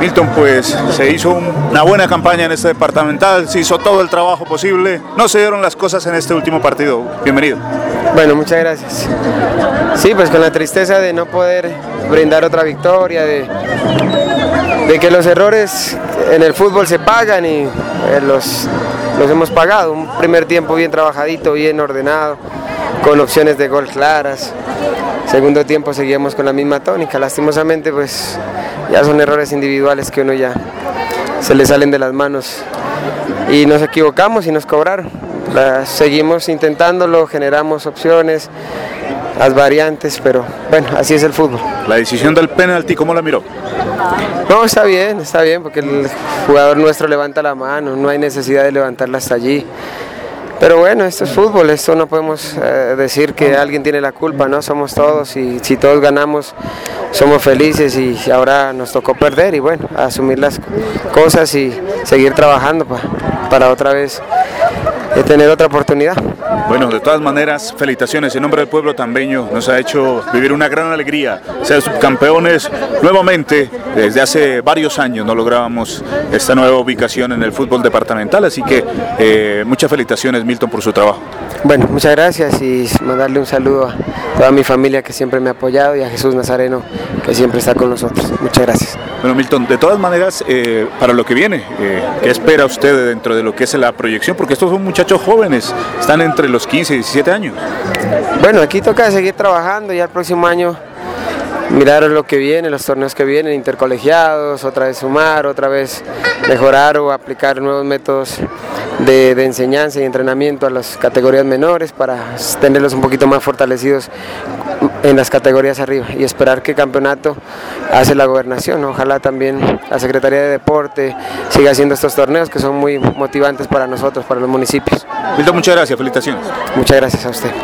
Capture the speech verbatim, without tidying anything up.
Milton, pues se hizo un, una buena campaña en este departamental, se hizo todo el trabajo posible, no se dieron las cosas en este último partido. Bienvenido. Bueno, muchas gracias. Sí, pues con la tristeza de no poder brindar otra victoria, de, de que los errores en el fútbol se pagan y eh, los, los hemos pagado. Un primer tiempo bien trabajadito, bien ordenado, con opciones de gol claras. Segundo tiempo seguíamos con la misma tónica. Lastimosamente, pues ya son errores individuales que uno ya se le salen de las manos y nos equivocamos y nos cobraron. La, seguimos intentándolo, generamos opciones, las variantes, pero bueno, así es el fútbol. La decisión del penalti, ¿cómo la miró? No, está bien, está bien, porque el jugador nuestro levanta la mano, no hay necesidad de levantarla hasta allí. Pero bueno, esto es fútbol, esto no podemos eh, decir que alguien tiene la culpa, ¿no? Somos todos y si todos ganamos somos felices y ahora nos tocó perder y bueno, asumir las cosas y seguir trabajando pa, para otra vez eh, tener otra oportunidad. Bueno, de todas maneras, felicitaciones en nombre del pueblo tambeño, nos ha hecho vivir una gran alegría, ser subcampeones nuevamente. Desde hace varios años no lográbamos esta nueva ubicación en el fútbol departamental, así que eh, muchas felicitaciones, Milton, por su trabajo. Bueno, muchas gracias y mandarle un saludo a toda mi familia que siempre me ha apoyado y a Jesús Nazareno que siempre está con nosotros. Muchas gracias. Bueno, Milton, de todas maneras, eh, para lo que viene, eh, ¿qué espera usted dentro de lo que es la proyección? Porque estos son muchachos jóvenes, están entre los quince y diecisiete años. Bueno, aquí toca seguir trabajando y el próximo año mirar lo que viene, los torneos que vienen, intercolegiados, otra vez sumar, otra vez mejorar o aplicar nuevos métodos de, de enseñanza y entrenamiento a las categorías menores para tenerlos un poquito más fortalecidos en las categorías arriba y esperar que el campeonato hace la gobernación. Ojalá también la Secretaría de Deporte siga haciendo estos torneos que son muy motivantes para nosotros, para los municipios. Milton, muchas gracias, felicitaciones. Muchas gracias a usted.